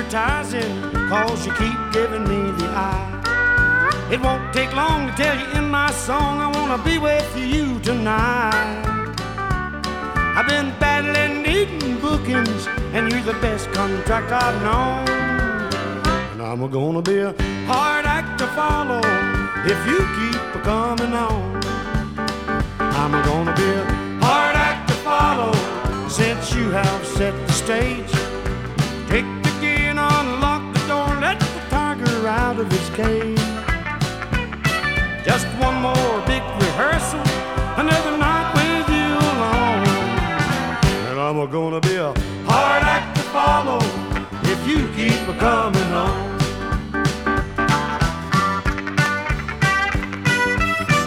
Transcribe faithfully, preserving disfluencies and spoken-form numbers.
advertising, cause you keep giving me the eye. It won't take long to tell you in my song I wanna be with you tonight. I've been battling, needing bookings, and you're the best contract I've known. And I'm gonna be a hard act to follow if you keep a-coming on. I'm gonna be a hard act to follow since you have set the stage. Take the key and unlock the door, let the tiger out of his cage. Just one more big rehearsal, another night with you alone. And I'm gonna be a hard act to follow if you keep a-coming